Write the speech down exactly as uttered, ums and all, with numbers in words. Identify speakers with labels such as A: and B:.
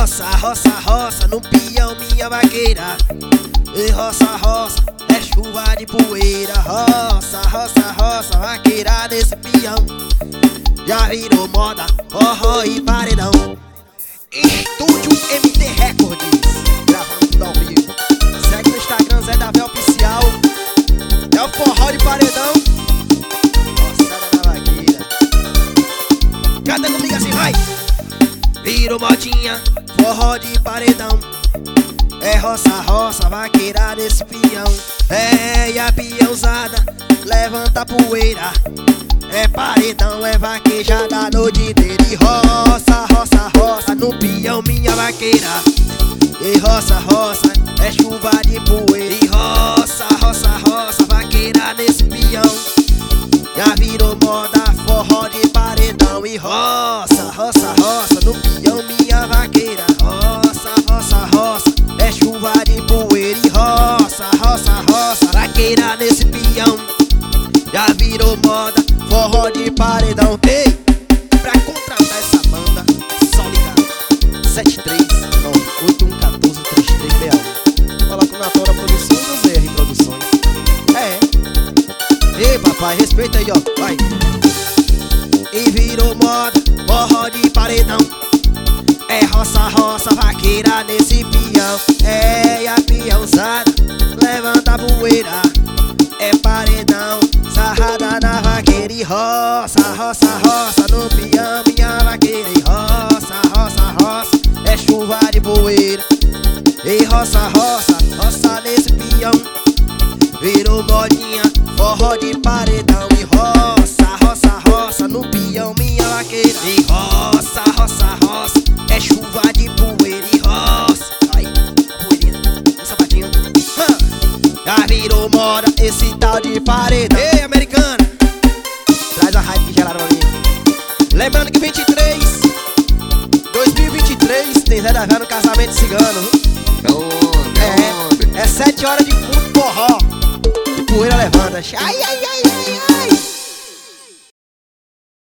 A: roça, roça, roça, no pião minha vaqueira. E roça, roça, é chuva de poeira. Roça, roça, roça, vaqueira nesse pião. Já virou moda, forró e paredão. Estúdio M D Records, gravando tudo ao vivo. Segue no Instagram, Zé Davi Oficial. É o forró de paredão. Roçada da vaqueira. Canta comigo assim, vai! Virou modinha, forró de paredão. É roça, roça, vaqueira nesse pião. É, e a piãozada levanta a poeira. É paredão, é vaquejada a noite inteira. E roça, roça, roça, no pião minha vaqueira. E roça, roça, é chuva de poeira. E roça, roça, roça, vaqueira nesse pião. Já virou moda, forró de paredão. E roça, roça, roça, no pião minha vaqueira. Roça, roça, roça, é chuva de poeira. E roça, roça, roça, vaqueira nesse pião. Já virou moda, forró de paredão. Ei, pra contratar essa banda, é só ligar sete três nove oito um um quatro três três seis um. Fala com Natora Produções ou Z R Produções. É. Ei, papai, respeita aí, ó, vai. E virou moda, forró de paredão. É roça, roça, vaqueira nesse pião. É, e a piãozada levanta a poeira. É paredão, sarrada na vaqueira. E roça, roça, roça, no pião minha vaqueira. E roça, roça, roça, é chuva de poeira. E roça, roça, roça nesse pião. Virou modinha, forró de paredão. E roça, roça, roça, no pião minha vaqueira. E roça, roça, roça, é chuva de poeira. E roça, ai, a poeirinha, o sapatinho. Hã. Já virou moda esse tal de paredão. Ei, americana, traz a rádio que gelaram ali. Lembrando que vinte e três, dois mil e vinte e três tem Zé Davi no casamento cigano. É, é sete horas de muito forró. De poeira levanta. Ai, ai, ai, ai, ai.